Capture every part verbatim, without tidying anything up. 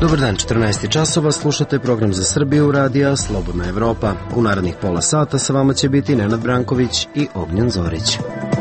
Dobar dan, četrnaest časova, slušate program za Srbiju radija Slobodna Evropa. U narednih pola sata sa vama će biti Nenad Branković i Ognjen Zorić.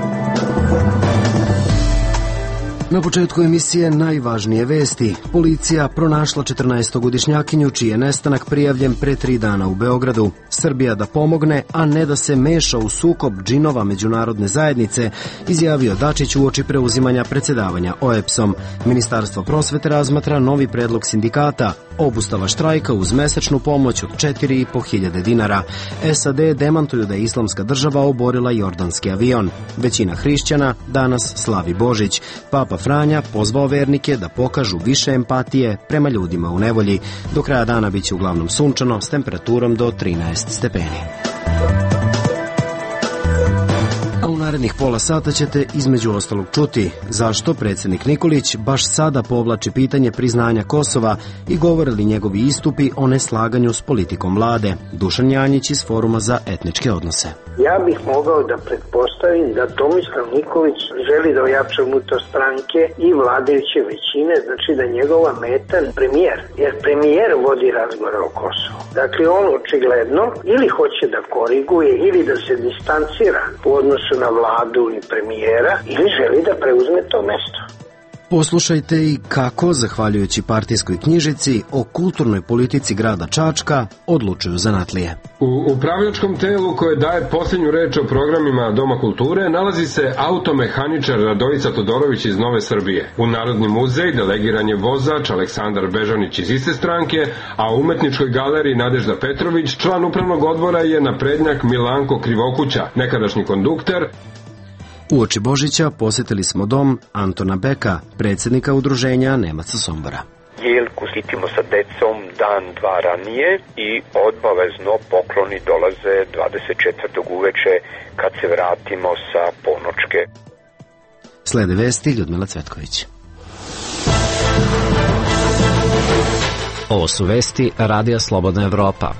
Na početku emisije najvažnije vesti. Policija pronašla četrnaestogodišnjakinju čiji je nestanak prijavljen pre tri dana u Beogradu. Srbija da pomogne, a ne da se meša u sukob džinova međunarodne zajednice, izjavio Dačić uoči preuzimanja predsedavanja O E B S-om. Ministarstvo prosvete razmatra novi predlog sindikata, obustava štrajka uz mesečnu pomoć od četiri i po hiljade dinara. S A D demantuju da je Islamska država oborila jordanski avion. Većina hrišćana danas slavi Božić. Papa Franja pozvao vernike da pokažu više empatije prema ljudima u nevolji. Do kraja dana biće uglavnom sunčano s temperaturom do trinaest stepeni. A u narednih pola sata ćete između ostalog čuti zašto predsjednik Nikolić baš sada povlači pitanje priznanja Kosova i govore li njegovi istupi o neslaganju s politikom vlade. Dušan Janjić iz Foruma za etničke odnose. Ja bih mogao da pretpostavim da Tomislav Nikolić želi da ojača unutar stranke i vladajuće većine, znači da njegova meta je premijer, jer premijer vodi razgovore o Kosovu. Dakle, on očigledno ili hoće da koriguje ili da se distancira u odnosu na vladu i premijera ili želi da preuzme to mesto. Poslušajte i kako, zahvaljujući partijskoj knjižici, o kulturnoj politici grada Čačka odlučuju zanatlije. U upravljačkom telu koje daje posljednju reč o programima Doma kulture nalazi se automehaničar Radojica Todorović iz Nove Srbije. U Narodni muzej delegiran je vozač Aleksandar Bežanić iz iste stranke, a u umetničkoj galeriji Nadežda Petrović, član upravnog odbora je naprednjak Milanko Krivokuća, nekadašnji kondukter. Uoči Božića posjetili smo dom Antona Beka, predsjednika udruženja Nemaca Sombora. Jelku sitimo sa decom dan, dva ranije i obavezno pokloni dolaze dvadeset četvrtog uveče kad se vratimo sa ponočke. Slede vesti Ljudmila Cvetković. Ovo su vesti Radija Slobodna Evropa.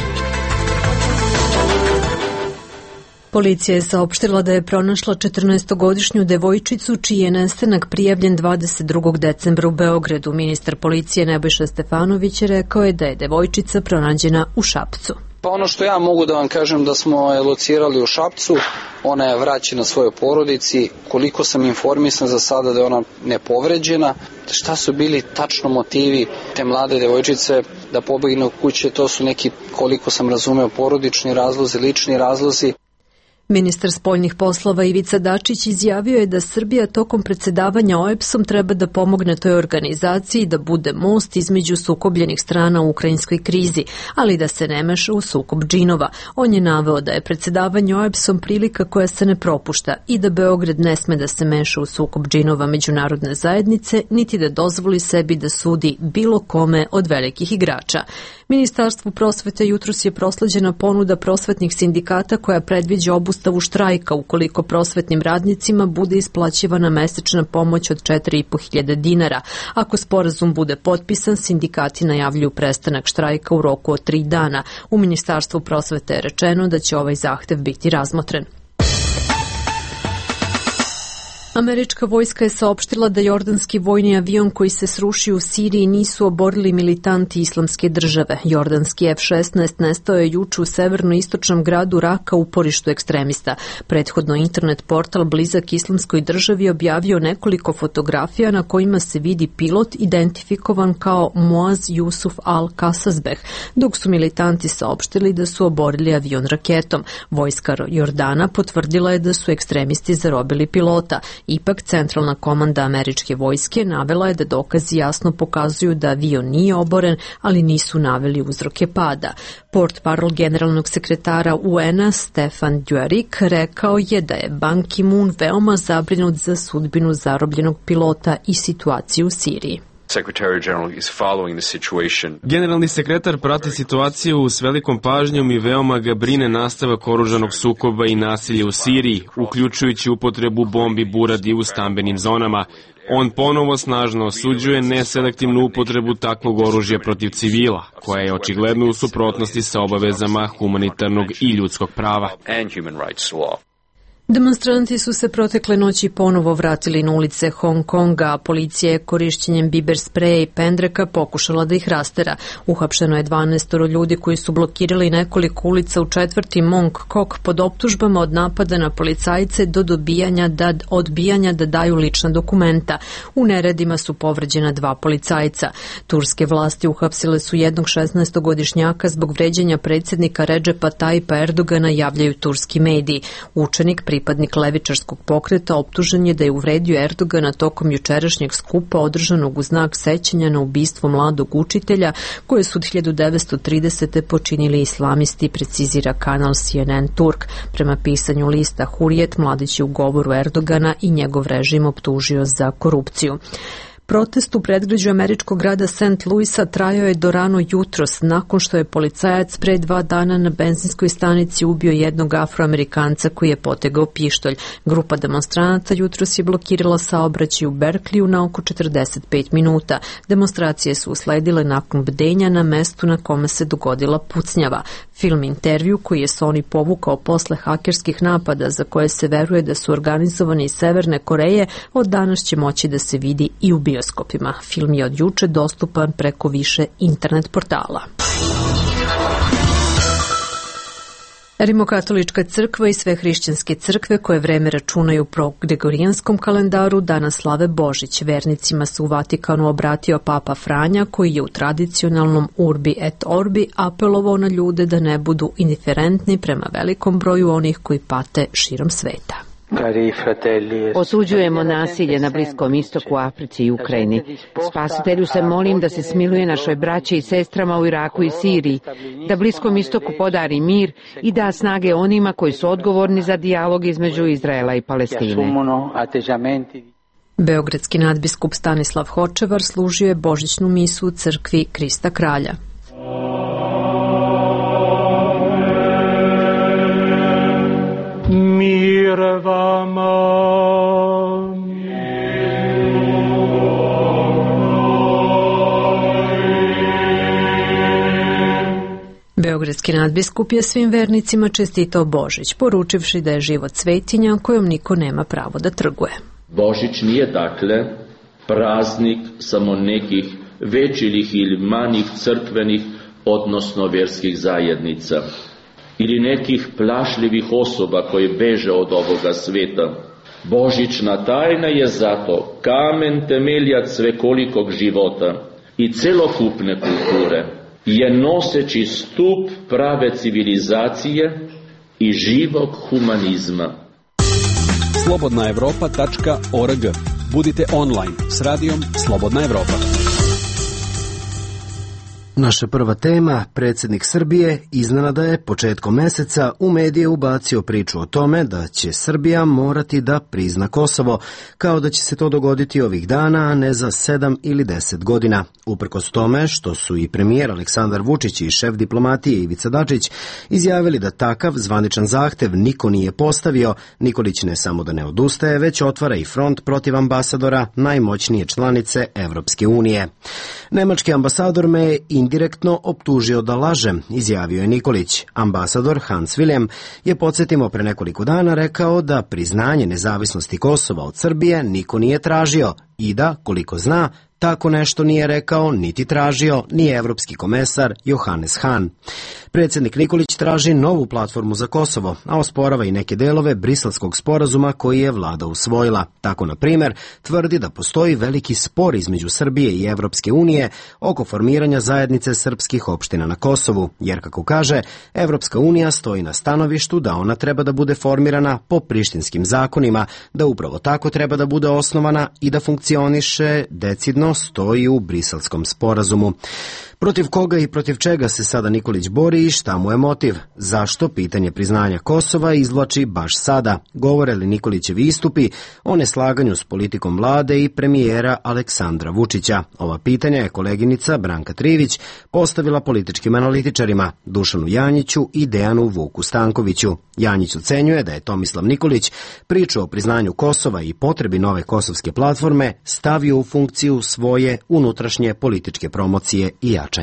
Policija je saopštila da je pronašla četrnaestogodišnju devojčicu čiji je nestanak prijavljen dvadeset drugog decembra u Beogradu. Ministar policije Nebojša Stefanović rekao je da je devojčica pronađena u Šapcu. Pa ono što ja mogu da vam kažem da smo je locirali u Šapcu, ona je vraćena svojoj porodici, koliko sam informisan za sada da je ona nepovređena. Šta su bili tačno motivi te mlade devojčice da pobegne u kuće, to su neki, koliko sam razumeo, porodični razlozi, lični razlozi. Ministar spoljnih poslova Ivica Dačić izjavio je da Srbija tokom predsedavanja O E B S-om treba da pomogne toj organizaciji da bude most između sukobljenih strana u ukrajinskoj krizi, ali da se ne meša u sukob džinova. On je naveo da je predsedavanje O E B S-om prilika koja se ne propušta i da Beograd ne sme da se meša u sukob džinova međunarodne zajednice, niti da dozvoli sebi da sudi bilo kome od velikih igrača. Ministarstvu prosvete jutros je prosleđena ponuda prosvetnih sindikata koja predviđa obustavu štrajka ukoliko prosvetnim radnicima bude isplaćivana mesečna pomoć od četiri i po hiljade dinara. Ako sporazum bude potpisan, sindikati najavljuju prestanak štrajka u roku od tri dana. U Ministarstvu prosvete je rečeno da će ovaj zahtev biti razmotren. Američka vojska je saopštila da jordanski vojni avion koji se srušio u Siriji nisu oborili militanti Islamske države. Jordanski F šesnaest nestao je juče u severno-istočnom gradu Raka u uporištu ekstremista. Prethodno internet portal blizak Islamskoj državi objavio nekoliko fotografija na kojima se vidi pilot identifikovan kao Muaz Jusuf al-Kasasbeh, dok su militanti saopštili da su oborili avion raketom. Vojska Jordana potvrdila je da su ekstremisti zarobili pilota. Ipak, centralna komanda američke vojske navela je da dokazi jasno pokazuju da avion nije oboren, ali nisu naveli uzroke pada. Portparol generalnog sekretara U N-a Stefan Dujarric rekao je da je Ban Ki-moon veoma zabrinut za sudbinu zarobljenog pilota i situaciju u Siriji. Generalni sekretar prati situaciju s velikom pažnjom i veoma ga brine nastavak oružanog sukoba i nasilja u Siriji, uključujući upotrebu bombi Buradi u stambenim zonama. On ponovo snažno osuđuje neselektivnu upotrebu takvog oružja protiv civila, koja je očigledno u suprotnosti sa obavezama humanitarnog i ljudskog prava. Demonstranti su se protekle noći ponovo vratili na ulice Hong Konga, a policija je korišćenjem biber spreja i pendreka pokušala da ih rastera. Uhapšeno je dvanaestoro ljudi koji su blokirali nekoliko ulica u četvrti Mong Kok pod optužbama od napada na policajce do dobijanja da, odbijanja da daju lična dokumenta. U neredima su povređena dva policajca. Turske vlasti uhapsile su jednog šesnaestogodišnjaka zbog vređanja predsjednika Redžepa Tajipa Erdogana, javljaju turski mediji. Učenik pripadnik levičarskog pokreta optužen je da je uvredio Erdogana tokom jučerašnjeg skupa održanog u znak sećanja na ubistvo mladog učitelja koje su od hiljadu devetsto tridesete počinili islamisti, precizira kanal C N N Turk. Prema pisanju lista Hurijet, mladić je u govoru Erdogana i njegov režim optužio za korupciju. Protest u predgrađu američkog grada Saint Louisa trajao je do rano jutros, nakon što je policajac pre dva dana na benzinskoj stanici ubio jednog Afroamerikanca koji je potegao pištolj. Grupa demonstranata jutros je blokirala saobraćaj u Berkliju na oko četrdeset pet minuta. Demonstracije su usledile nakon bdenja na mestu na kome se dogodila pucnjava. Film intervju koji je Sony povukao posle hakerskih napada za koje se veruje da su organizovani iz Severne Koreje, od danas će moći da se vidi i u bioskopima. Film je od juče dostupan preko više internet portala. Rimokatolička crkva i sve hrišćanske crkve koje vreme računaju po gregorijanskom kalendaru danas slave Božić. Vernicima se u Vatikanu obratio Papa Franja, koji je u tradicionalnom Urbi et Orbi apelovao na ljude da ne budu indiferentni prema velikom broju onih koji pate širom sveta. Osuđujemo nasilje na Bliskom istoku, Africi i Ukrajini. Spasitelju se molim da se smiluje našoj braći i sestrama u Iraku i Siriji, da Bliskom istoku podari mir i da snage onima koji su odgovorni za dijalog između Izraela i Palestine. Beogradski nadbiskup Stanislav Hočevar služio je božićnu misu u crkvi Krista Kralja. Mir vama. Beogradski nadbiskup je svim vernicima čestitao Božić, poručivši da je život svetinja kojom niko nema pravo da trguje. Božić nije dakle praznik samo nekih većih ili manjih crkvenih, odnosno vjerskih zajednica ili nekih plašljivih osoba koje beže od ovoga sveta. Božićna tajna je zato kamen temeljac svekolikog života i celokupne kulture, je noseći stup prave civilizacije i živog humanizma. slobodna evropa tačka org. Budite online s radijom Slobodna Evropa. Naša prva tema, predsjednik Srbije, iznenada je početkom meseca u medije ubacio priču o tome da će Srbija morati da prizna Kosovo, kao da će se to dogoditi ovih dana, a ne za sedam ili deset godina. Uprkos tome što su i premijer Aleksandar Vučić i šef diplomatije Ivica Dačić izjavili da takav zvaničan zahtev niko nije postavio, Nikolić ne samo da ne odustaje, već otvara i front protiv ambasadora najmoćnije članice Evropske unije. Nemački ambasador me je indirektno optužio da lažem, izjavio je Nikolić. Ambasador Hans Wilhelm je, podsjetimo, pre nekoliko dana rekao da priznanje nezavisnosti Kosova od Srbije niko nije tražio i da, koliko zna, tako nešto nije rekao niti tražio ni evropski komesar Johannes Hahn. Predsjednik Nikolić traži novu platformu za Kosovo, a osporava i neke delove briselskog sporazuma koji je vlada usvojila. Tako, na primjer, tvrdi da postoji veliki spor između Srbije i Evropske unije oko formiranja zajednice srpskih opština na Kosovu, jer, kako kaže, Evropska unija stoji na stanovištu da ona treba da bude formirana po prištinskim zakonima, da upravo tako treba da bude osnovana i da funkcioniše decidno stoji u briselskom sporazumu. Protiv koga i protiv čega se sada Nikolić bori i šta mu je motiv? Zašto pitanje priznanja Kosova izvlači baš sada? Govore li Nikolićevi istupi o neslaganju s politikom vlade i premijera Aleksandra Vučića? Ova pitanja je koleginica Branka Trivić postavila političkim analitičarima Dušanu Janjiću i Dejanu Vuku Stankoviću. Janjić ocenjuje da je Tomislav Nikolić priču o priznanju Kosova i potrebi nove kosovske platforme stavio u funkciju svoje unutrašnje političke promocije i jačanja.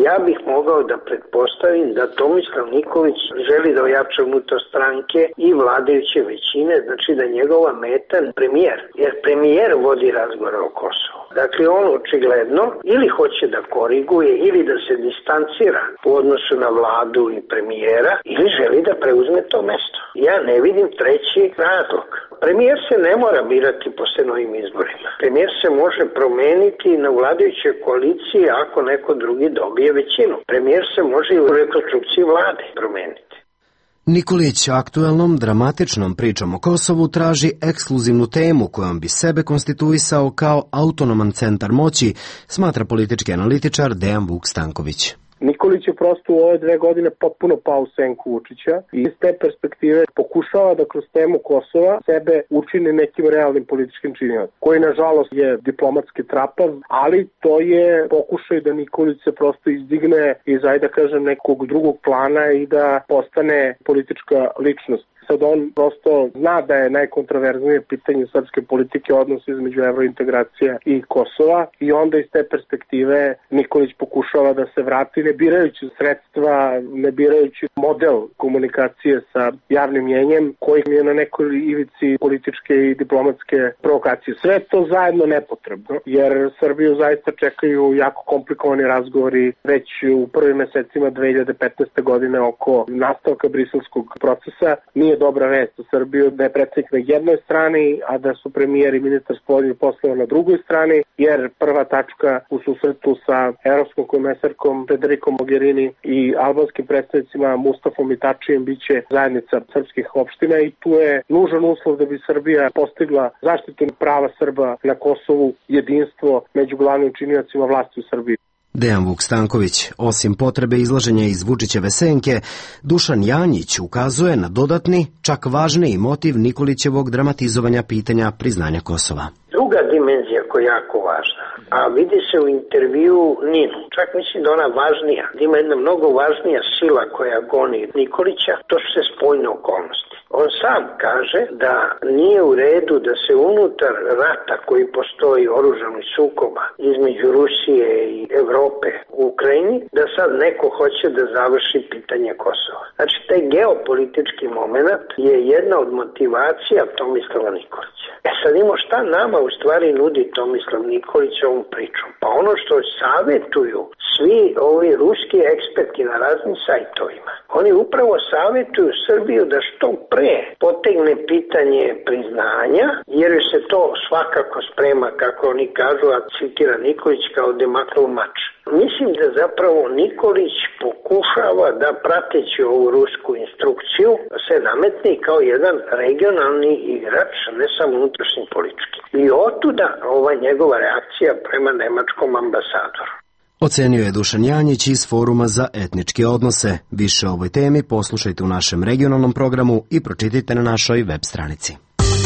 Ja bih mogao da pretpostavim da Tomislav Nikolić želi da ojača unutar stranke i vladajuće većine, znači da njegova meta je premijer, jer premijer vodi razgovor o Kosovu. Dakle, on očigledno ili hoće da koriguje ili da se distancira u odnosu na vladu i premijera ili želi da preuzme to mesto. Ja ne vidim treći razlog. Premijer se ne mora birati posle novim izborima. Premijer se može promeniti na vladajućoj koaliciji ako neko drugi dobije većinu. Premijer se može i u rekonstrukciji vlade promeniti. Nikolić aktuelnom dramatičnom pričom o Kosovu traži ekskluzivnu temu kojom bi sebe konstituisao kao autonoman centar moći, smatra politički analitičar Dejan Vuk Stanković. Nikolić je prosto u ove dve godine potpuno pao u senku Vučića i iz te perspektive pokušava da kroz temu Kosova sebe učini nekim realnim političkim činiocem, koji nažalost je diplomatski trapav, ali to je pokušaj da Nikolić se prosto izdigne iz, ajde da kažem, nekog drugog plana i da postane politička ličnost. Sad on prosto zna da je najkontroverznije pitanje srpske politike odnos između evrointegracija i Kosova i onda iz te perspektive Nikolić pokušava da se vrati ne birajući sredstva, ne birajući model komunikacije sa javnim mjenjem koji je na nekoj ivici političke i diplomatske provokacije. Sve to zajedno nepotrebno, jer Srbiju zaista čekaju jako komplikovani razgovori već u prvim mesecima dve hiljade petnaeste. godine oko nastavka briselskog procesa. Nije dobra vest za Srbiju da je predsjednik na jednoj strani, a da su premijer i ministar spoljnih poslova na drugoj strani, jer prva tačka u susretu sa evropskom komesarkom Federikom Mogherini i albanskim predstavnicima Mustafom i Tačijem biće zajednica srpskih opština i tu je nužan uslov da bi Srbija postigla zaštitu prava Srba na Kosovu, jedinstvo među glavnim činiocima vlasti u Srbiji. Dejan Vuk Stanković, osim potrebe izlaženja iz Vučićeve senke, Dušan Janjić ukazuje na dodatni, čak važniji motiv Nikolićevog dramatizovanja pitanja priznanja Kosova. Druga dimenzija koja je jako važna, a vidi se u intervju Ninu, čak mislim da ona važnija, da ima jedna mnogo važnija sila koja goni Nikolića, to su se spoljne okolnosti. On sam kaže da nije u redu da se unutar rata koji postoji oružanih sukoba između Rusije i Evrope u Ukrajini, da sad neko hoće da završi pitanje Kosova. Znači, taj geopolitički moment je jedna od motivacija Tomislava Nikolića. E sad imamo šta nama u stvari nudi Tomislav Nikolić ovom pričom. Pa ono što savjetuju svi ovi ruski eksperti na raznim sajtovima, oni upravo savjetuju Srbiju da što pre potegne pitanje priznanja, jer se to svakako sprema, kako oni kažu, a citira Nikolić, kao demaklov mač. Mislim da zapravo Nikolić pokušava da, prateći ovu rusku instrukciju, se nametne kao jedan regionalni igrač, ne samo unutrašnji politički. I otuda ova njegova reakcija prema nemačkom ambasadoru. Ocenio je Dušan Janjić iz Foruma za etničke odnose. Više o ovoj temi poslušajte u našem regionalnom programu i pročitajte na našoj web stranici.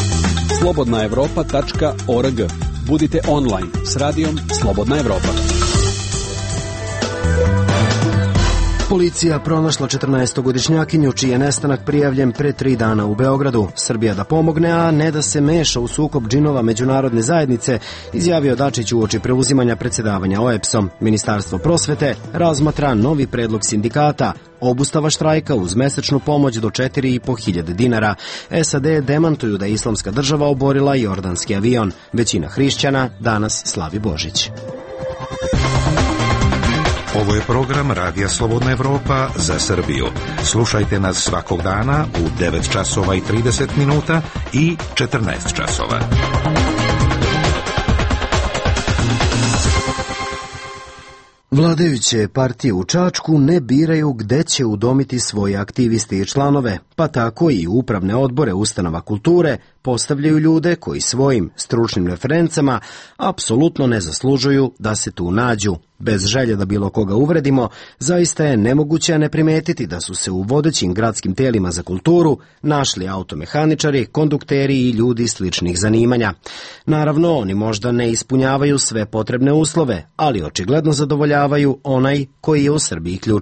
slobodna evropa tačka org. Budite online s radijom Slobodna Evropa. Policija pronašla četrnaestogodišnjakinju čiji je nestanak prijavljen pre tri dana u Beogradu. Srbija da pomogne, a ne da se meša u sukob džinova međunarodne zajednice, izjavio Dačić uoči preuzimanja predsjedavanja O E B S-om. Ministarstvo prosvete razmatra novi predlog sindikata, obustava štrajka uz mesečnu pomoć do četiri i po hiljade dinara. S A D demantuju da je Islamska država oborila jordanski avion. Većina hrišćana danas slavi Božić. Ovo je program Radija Slobodna Evropa za Srbiju. Slušajte nas svakog dana u devet časova i trideset minuta i četrnaest časova. Vladajuće partije u Čačku ne biraju gde će udomiti svoje aktiviste i članove, pa tako i upravne odbore ustanova kulture postavljaju ljude koji svojim stručnim referencama apsolutno ne zaslužuju da se tu nađu. Bez želje da bilo koga uvredimo, zaista je nemoguće ne primetiti da su se u vodećim gradskim telima za kulturu našli automehaničari, kondukteri i ljudi sličnih zanimanja. Naravno, oni možda ne ispunjavaju sve potrebne uslove, ali očigledno zadovoljavaju onaj koji je u Srbiji ključan –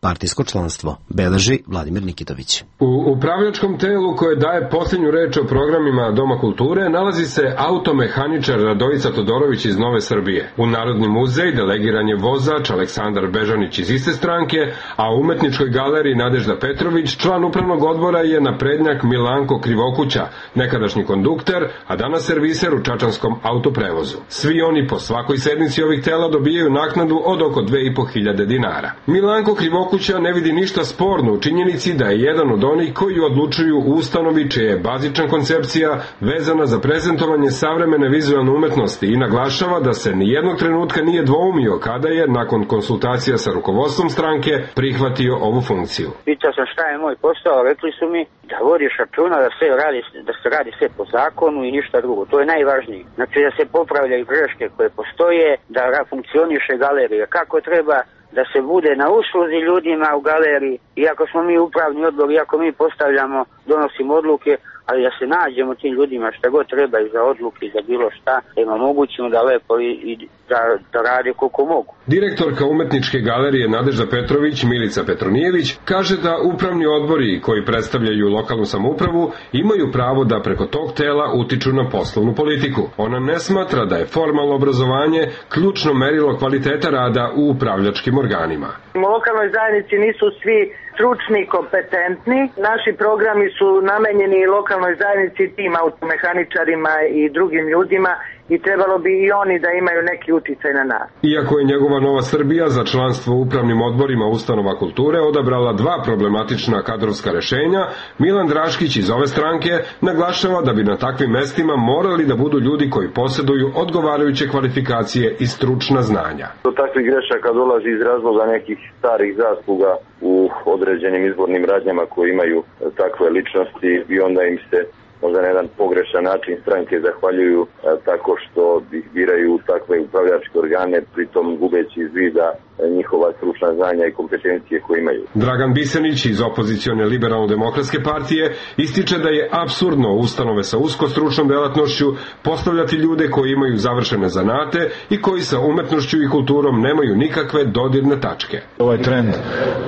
partijsko članstvo, beleži Vladimir Nikitović. U upravljačkom telu koje daje posljednju reč o programima Doma kulture nalazi se automehaničar Radojica Todorović iz Nove Srbije. U Narodni muzej delegiran je vozač Aleksandar Bežanić iz iste stranke, a u umetničkoj galeriji Nadežda Petrović član upravnog odbora je naprednjak Milanko Krivokuća, nekadašnji kondukter, a danas serviser u čačanskom autoprevozu. Svi oni po svakoj sednici ovih tela dobijaju naknadu od oko dve i po hiljade dinara. Milanko Krivokuća ne vidi ništa sporno u činjenici da je jedan od onih koji odlučuju u ustanovi čija je bazična koncepcija vezana za prezentovanje savremene vizualne umetnosti i naglašava da se nijednog trenutka nije dvoumio kada je, nakon konsultacija sa rukovodstvom stranke, prihvatio ovu funkciju. Pitao sam šta je moj posao, rekli su mi da vodiš računa da se radi, da se radi sve po zakonu i ništa drugo. To je najvažnije. Znači da se popravljaju greške koje postoje, da funkcioniše galerija kako treba, da se bude na usluzi ljudima u galeriji. Iako smo mi upravni odbor, iako mi postavljamo, donosimo odluke, ali da se nađemo tim ljudima šta god treba i za odluke i za bilo šta, da im omogućimo da lepo i, i da, da rade koliko mogu. Direktorka umetničke galerije Nadežda Petrović, Milica Petronijević, kaže da upravni odbori koji predstavljaju lokalnu samoupravu imaju pravo da preko tog tela utiču na poslovnu politiku. Ona ne smatra da je formalno obrazovanje ključno merilo kvaliteta rada u upravljačkim organima. U lokalnoj zajednici nisu svi stručni i kompetentni. Naši programi su namenjeni lokalnoj zajednici, tim automehaničarima i drugim ljudima i trebalo bi i oni da imaju neki uticaj na nas. Iako je njegova Nova Srbija za članstvo u upravnim odborima ustanova kulture odabrala dva problematična kadrovska rešenja, Milan Draškić iz ove stranke naglašava da bi na takvim mestima morali da budu ljudi koji posjeduju odgovarajuće kvalifikacije i stručna znanja. Do takvih grešaka dolazi iz razloga nekih starih zasluga u određenim izbornim radnjama koji imaju takve ličnosti i onda im se možda na jedan pogrešan način stranke zahvaljuju a, tako što ih biraju u takve upravljačke organe, pritom gubeći iz vida njihova stručna znanja i kompetencije koje imaju. Dragan Bisenić iz opozicione liberalno-demokratske partije ističe da je apsurdno ustanove sa usko stručnom delatnošću postavljati ljude koji imaju završene zanate i koji sa umetnošću i kulturom nemaju nikakve dodirne tačke. Ovaj trend uh,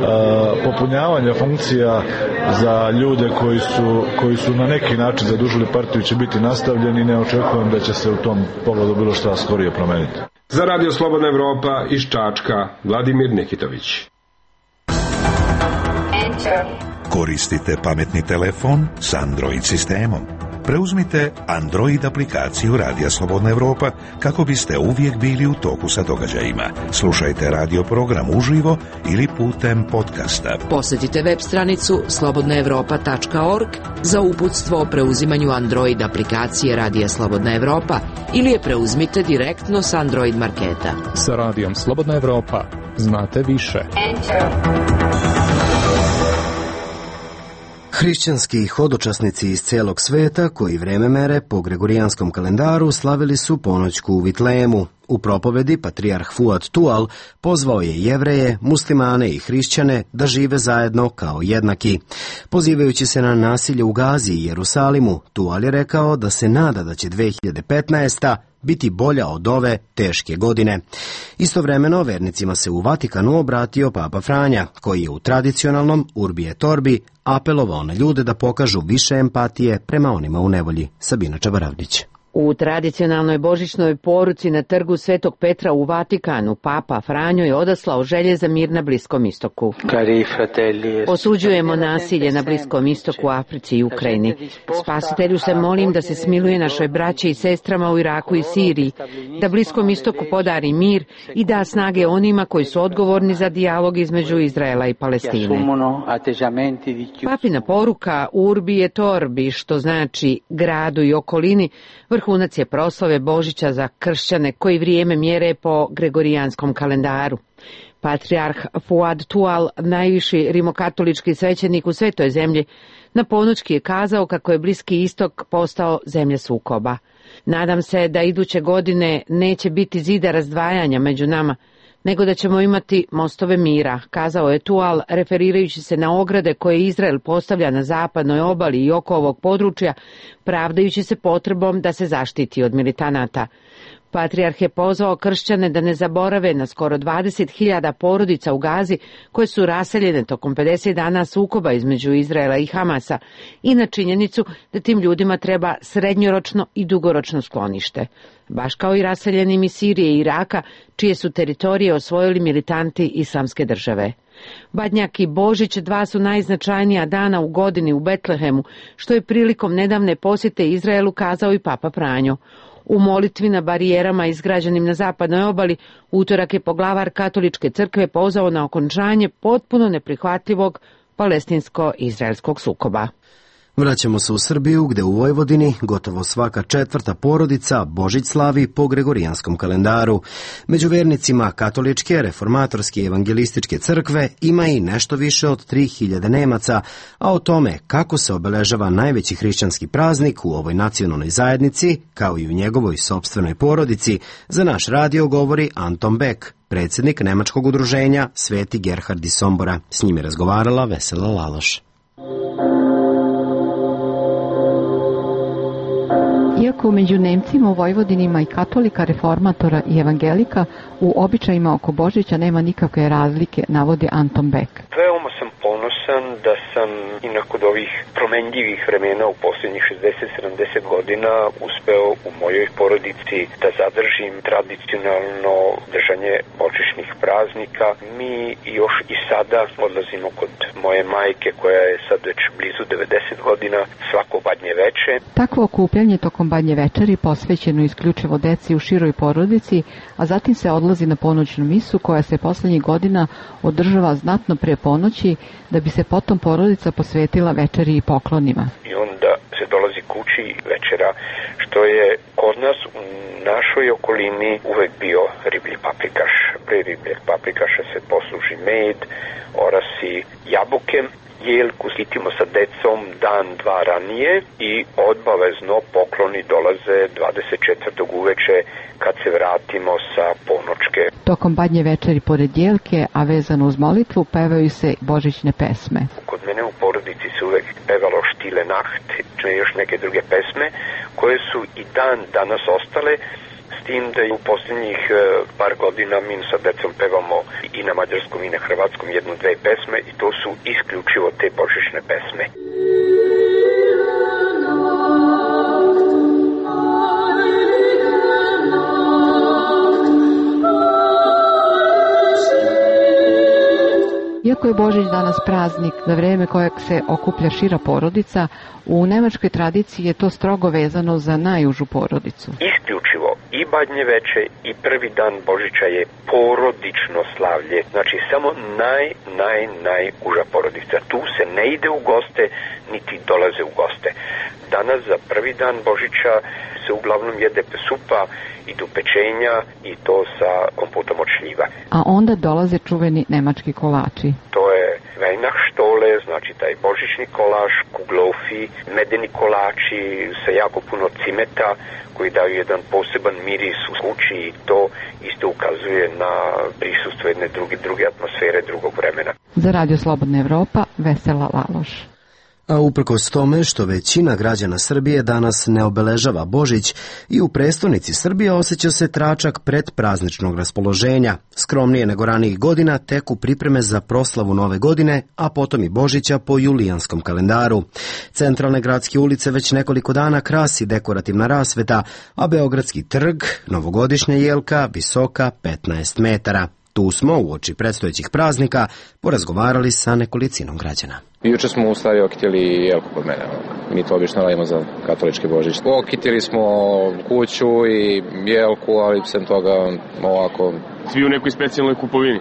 popunjavanja funkcija za ljude koji su, koji su na neki način zadužili partiju će biti nastavljen i ne očekujem da će se u tom pogledu bilo šta skorije promeniti. Za Radio Slobodna Evropa iz Čačka, Vladimir Nikitović. Koristite pametni telefon s Android sistemom. Preuzmite Android aplikaciju Radija Slobodna Evropa kako biste uvijek bili u toku sa događajima. Slušajte radio program uživo ili putem podcasta. Posjetite web stranicu slobodna evropa tačka org za uputstvo o preuzimanju Android aplikacije Radija Slobodna Evropa ili je preuzmite direktno s Android marketa. Sa Radijom Slobodna Evropa znate više. Hrišćanski hodočasnici iz celog sveta, koji vreme mere po gregorijanskom kalendaru, slavili su ponoćku u Vitlejemu. U propovedi patrijarh Fuad Tual pozvao je Jevreje, muslimane i hrišćane da žive zajedno kao jednaki. Pozivajući se na nasilje u Gazi i Jerusalimu, Tual je rekao da se nada da će dve hiljade petnaesta. biti bolja od ove teške godine. Istovremeno, vernicima se u Vatikanu obratio Papa Franja, koji je u tradicionalnom Urbi et Orbi apelovao na ljude da pokažu više empatije prema onima u nevolji. Sabina Čabaravnić. U tradicionalnoj božićnoj poruci na trgu Svetog Petra u Vatikanu, Papa Franjo je odaslao želje za mir na Bliskom istoku. Osuđujemo nasilje na Bliskom istoku, Africi i Ukrajini. Spasitelju se molim da se smiluje našoj braći i sestrama u Iraku i Siriji, da Bliskom istoku podari mir i da snage onima koji su odgovorni za dijalog između Izraela i Palestine. Papina poruka Urbi et Orbi, što znači gradu i okolini, vrhunac je proslave Božića za kršćane koji vrijeme mjere po gregorijanskom kalendaru. Patrijarh Fuad Tual, najviši rimokatolički svećenik u Svetoj zemlji, na ponoćki je kazao kako je Bliski istok postao zemlja sukoba. Nadam se da iduće godine neće biti zida razdvajanja među nama, nego da ćemo imati mostove mira, kazao je Tual, referirajući se na ograde koje Izrael postavlja na zapadnoj obali i oko ovog područja, pravdajući se potrebom da se zaštiti od militanata. Patrijarh je pozvao kršćane da ne zaborave na skoro dvadeset hiljada porodica u Gazi koje su raseljene tokom pedeset dana sukoba između Izraela i Hamasa i na činjenicu da tim ljudima treba srednjoročno i dugoročno sklonište, baš kao i raseljenim iz Sirije i Iraka, čije su teritorije osvojili militanti Islamske države. Badnjak i Božić dva su najznačajnija dana u godini u Betlehemu, što je prilikom nedavne posjete Izraelu kazao i Papa Franjo. U molitvi na barijerama izgrađenim na zapadnoj obali, utorak je poglavar katoličke crkve pozvao na okončanje potpuno neprihvatljivog palestinsko-izraelskog sukoba. Vraćamo se u Srbiju, gde u Vojvodini gotovo svaka četvrta porodica Božić slavi po gregorijanskom kalendaru. Među vernicima katoličke, reformatorske i evangelističke crkve ima i nešto više od tri hiljade Nemaca, a o tome kako se obeležava najveći hrišćanski praznik u ovoj nacionalnoj zajednici, kao i u njegovoj sopstvenoj porodici, za naš radio govori Anton Beck, predsjednik nemačkog udruženja Sveti Gerhard iz Sombora. S njim je razgovarala Vesela Laloš. Iako među Nemcima u Vojvodini ima i katolika, reformatora i evangelika, u običajima oko Božića nema nikakve razlike, navodi Anton Beck. Veoma sam ponosan da sam i nakon ovih promenljivih vremena u posljednjih šezdeset sedamdeset godina uspeo u mojoj porodici da zadržim tradicionalno držanje božićnih praznika. Mi još i sada odlazimo kod moje majke, koja je sad već blizu devedeset godina, svako badnje veče. Takvo okupljanje tokom badnje večeri posvećeno isključivo deci u široj porodici, a zatim se odlazi na ponoćnu misu koja se poslednjih godina održava znatno pre ponoći, da bi se potom porodica posvetila večeri i poklonima. I onda se dolazi kući večera, što je kod nas u našoj okolini uvek bio riblji paprikaš. Pre ribljeg paprikaša se posluži med, orasi, jabuke. Jelku skitimo sa decom dan, dva ranije i obavezno pokloni dolaze dvadeset četvrtog uveče kad se vratimo sa ponočke. Tokom badnje večeri pored jelke, a vezano uz molitvu, pevaju se božićne pesme. Kod mene u porodici se uvek pevalo Štile Nacht, i još neke druge pesme koje su i dan danas ostale, s tim da u posljednjih par godina mi sa decom pevamo i na mađarskom i na hrvatskom jednu, dve pesme i to su isključivo te božićne pesme. Iako je Božić danas praznik za vreme kojeg se okuplja šira porodica, u nemačkoj tradiciji je to strogo vezano za najužu porodicu. Isključivo i badnje veče i prvi dan Božića je porodično slavlje, znači samo naj, naj, najuža porodica. Tu se ne ide u goste, niti dolaze u goste. Danas za prvi dan Božića se uglavnom jede supa, idu pečenja i to sa kompotom od šljiva. A onda dolaze čuveni nemački kolači. To je Weihnachtsstole, znači taj božićni kolač, kuglofi, medeni kolači sa jako puno cimeta koji daju jedan poseban miris u kući i to isto ukazuje na prisustvo jedne druge, druge atmosfere, drugog vremena. Za Radio Slobodna Evropa, Vesela Laloš. A uprkos tome što većina građana Srbije danas ne obeležava Božić, i u prestonici Srbije osjeća se tračak predprazničnog raspoloženja. Skromnije nego ranijih godina teku pripreme za proslavu Nove godine, a potom i Božića po julijanskom kalendaru. Centralne gradske ulice već nekoliko dana krasi dekorativna rasveta, a Beogradski trg, novogodišnja jelka, visoka petnaest metara. Tu smo, uoči predstojećih praznika, porazgovarali sa nekolicinom građana. Juče smo u stvari okitili jelku kod mene. Mi to obično radimo za katolički Božić. Okitili smo kuću i jelku, ali sem toga ovako... Svi u nekoj specijalnoj kupovini?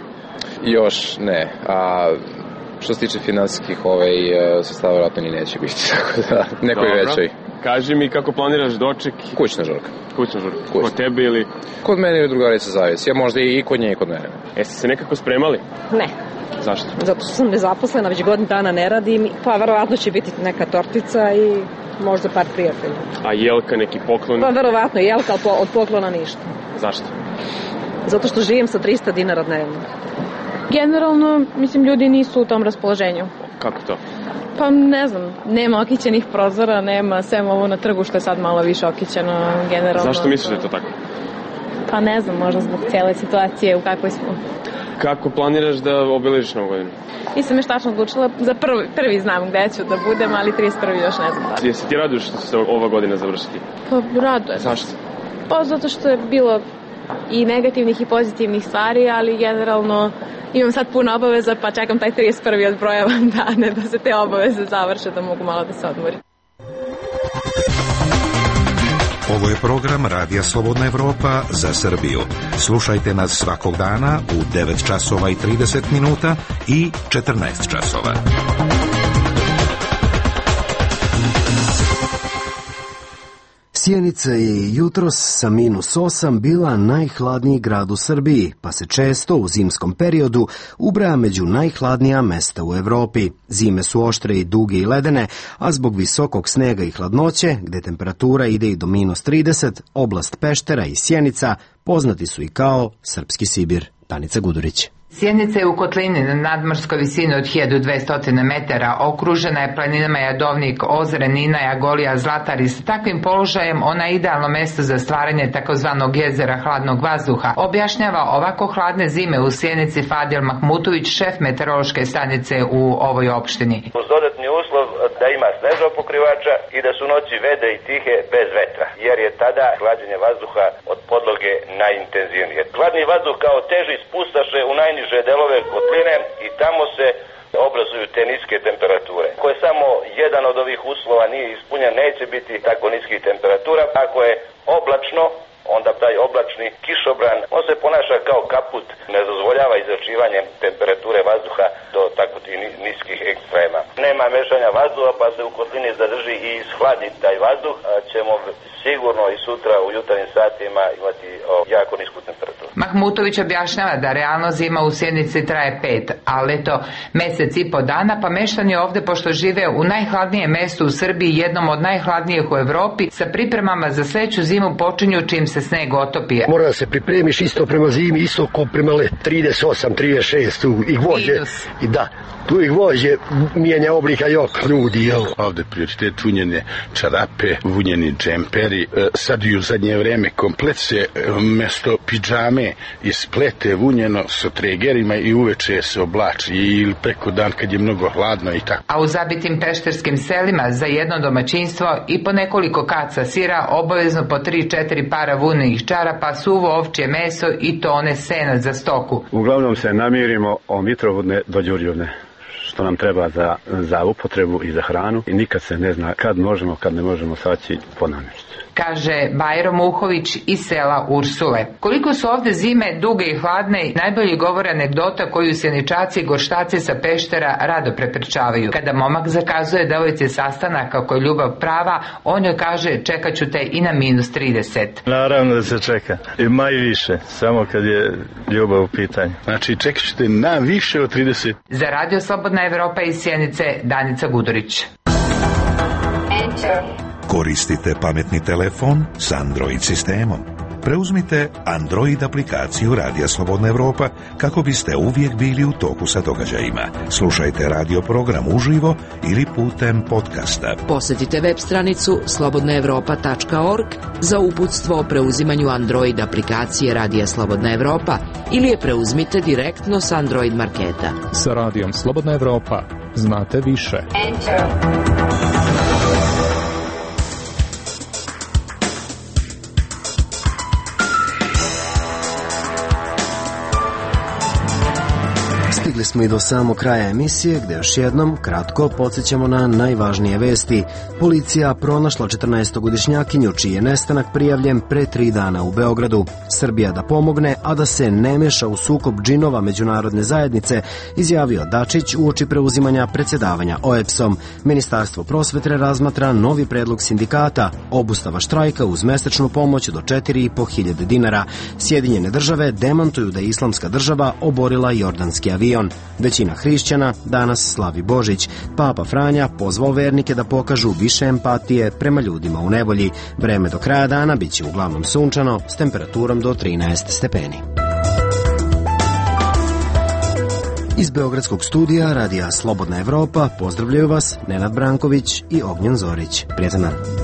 Još ne. A što se tiče finansijskih ovaj, sastava, vratno ni neće biti. Tako da, nekoj Dobro. većoj. Kaži mi kako planiraš doček? Kućna žurka. Kućna žurka. Kućna. Kod tebe ili? Kod mene ili drugarica zavisi. Ja možda i kod nje i kod mene. Jeste se nekako spremali? Ne. Zašto? Zato što sam nezaposlena, već godinu dana ne radim, pa verovatno će biti neka tortica i možda par prijatelja. A jelka, neki poklon? Pa verovatno jelka, ali od poklona ništa. Zašto? Zato što živim sa trista dinara dnevno. Generalno, mislim, ljudi nisu u tom raspoloženju. Kako to? Pa ne znam, nema okićenih prozora, nema sem ovo na trgu što je sad malo više okićeno generalno. Zašto misliš da je to tako? Pa ne znam, možda zbog cijele situacije u kakvoj smo. Kako planiraš da obeležiš Novu godinu? Nisam još tačno odlučila, za prvi, prvi znam gde ću da budem, ali trideset prvi još ne znam da. Jesi ti raduš što će se ova godina završiti? Pa radujem. Zašto? Pa zato što je bilo i negativnih i pozitivnih stvari, ali generalno imam sad puno obaveza, pa čekam taj trideset prvi odbrojavam dane da se te obaveze završe, da mogu malo da se odmorim. Ovo je program Radija Slobodna Evropa za Srbiju. Slušajte nas svakog dana u devet časova i trideset minuta i četrnaest časova. Sjenica je jutros sa minus osam bila najhladniji grad u Srbiji, pa se često u zimskom periodu ubraja među najhladnija mesta u Evropi. Zime su oštre i duge i ledene, a zbog visokog snega i hladnoće, gde temperatura ide i do minus trideset, oblast Peštera i Sjenica poznati su i kao Srpski Sibir. Danica Gudurić. Sjenica je u kotlini na nadmorskoj visini od hiljadu dvesta metara, okružena je planinama Jadovnik, Ozre, Ninaja, Golija, Zlatar i sa takvim položajem ona je idealno mesto za stvaranje takozvanog jezera hladnog vazduha, objašnjava ovako hladne zime u Sjenici Fadil Mahmutović, šef meteorološke stanice u ovoj opštini. Uz dodatni uslov da ima snežnog pokrivača i da su noći vede i tihe bez vetra, jer je tada hlađenje vazduha od podloge najintenzivnije. Hladni vazduh kao teži spustaše u najniže delove kotline i tamo se obrazuju te niske temperature. Ako je samo jedan od ovih uslova nije ispunjen, neće biti tako niskih temperatura. Ako je oblačno, onda taj oblačni kišobran, on se ponaša kao kaput, ne dozvoljava izračivanje temperature vazduha do tako tih niskih ekstrema. Nema mešanja vazduha, pa se u kotlini zadrži i ishladi taj vazduh, a ćemo sigurno i sutra u jutarnjim satima imati o, jako nisku temperaturu. Mahmutović objašnjava da realno zima u Sjenici traje pet, ali eto mesec i po dana, pa meštani ovde, pošto žive u najhladnijem mestu u Srbiji, jednom od najhladnijih u Evropi, sa pripremama za sledeću zimu počinju čim se sneg otopi. Mora da se pripremiš isto prema zimi, isto kao prema letu. trideset osam, trideset šest i gvožđe. I da, tu i gvožđe mijenja oblika i ok ljudi. Jel? Ovde prioritet vunjene čarape, vunjeni džemperi. Sad i u zadnje vreme komplet se mesto pidžame isplete vunjeno sa tregerima i uveče se oblači ili preko dan kad je mnogo hladno i tako. A u zabitim pešterskim selima za jedno domaćinstvo i po nekoliko kaca sira, obavezno po tri četiri para vunenih čarapa, suvo ovčje meso i tone sena za stoku. Uglavnom se namirimo od Mitrovodne do Đurđevne, što nam treba za, za upotrebu i za hranu i nikad se ne zna kad možemo, kad ne možemo saći po namirnicu. Kaže Bajro Muhović iz sela Ursule. Koliko su ovde zime duge i hladne, najbolje govore anegdota koju sjeničaci i gorštaci sa Peštera rado prepričavaju. Kada momak zakazuje devojci sastanak kako je ljubav prava, on joj kaže čekat ću te i na minus trideset. Naravno da se čeka. I maj više, samo kad je ljubav u pitanju. Znači čekat ću te na više od trideset. Za Radio Slobodna Evropa iz Sjenice, Danica Gudurić. Enter. Koristite pametni telefon s Android sistemom. Preuzmite Android aplikaciju Radija Slobodna Evropa kako biste uvijek bili u toku sa događajima. Slušajte radio program uživo ili putem podcasta. Posjetite web stranicu slobodna evropa tačka org za uputstvo o preuzimanju Android aplikacije Radija Slobodna Evropa ili je preuzmite direktno s Android marketa. Sa Radijom Slobodna Evropa znate više. Enter. Stigli smo i do samog kraja emisije, gde još jednom kratko podsjećamo na najvažnije vesti. Policija pronašla četrnaestogodišnjakinju čiji je nestanak prijavljen pre tri dana u Beogradu. Srbija da pomogne, a da se ne meša u sukob džinova međunarodne zajednice, izjavio Dačić uoči preuzimanja predsjedavanja O E B S-om. Ministarstvo prosvete razmatra novi predlog sindikata, obustava štrajka uz mesečnu pomoć do četiri i po hiljade dinara. Sjedinjene države demantuju da je Islamska država oborila jordanski avion. Većina hrišćana danas slavi Božić. Papa Franja pozvao vernike da pokažu više empatije prema ljudima u nevolji. Vreme do kraja dana biće uglavnom sunčano s temperaturom do trinaest stepeni. Iz Beogradskog studija Radija Slobodna Evropa pozdravljaju vas Nenad Branković i Ognjen Zorić. Prijetan dan.